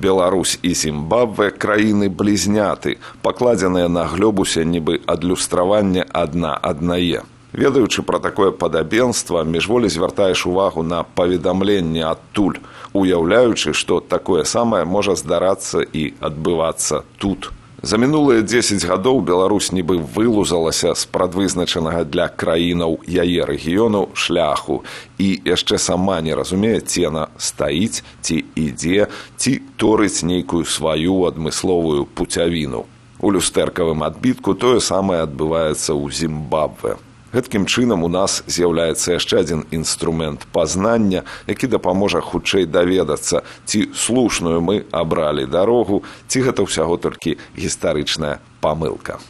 Беларусь і Зімбабве – краіны-блізняты, пакладзеныя на глобусе нібы адлюстравання адна аднае. Ведаючы пра такое падабенства, міжволі звяртаеш увагу на паведамленне адтуль, уяўляючы, што такое самае можа здарацца і адбывацца тут. За мінулыя 10 гадоў Беларусь нібы вылузалася з прадвызначанага для краінаў яе рэгіёну шляху і яшчэ сама не разумее, ці яна стаіць, ці ідзе, ці торыць нейкую сваю адмысловую пуцявіну. У люстэркавым адбітку тое самае адбываецца ў Зімбабве. Гэткім чынам у нас з'яўляецца яшчэ адзін інструмент пазнання, які дапаможа хутчэй даведацца, ці слушную мы абралі дарогу, ці гэта ўсяго толькі гістарычная памылка.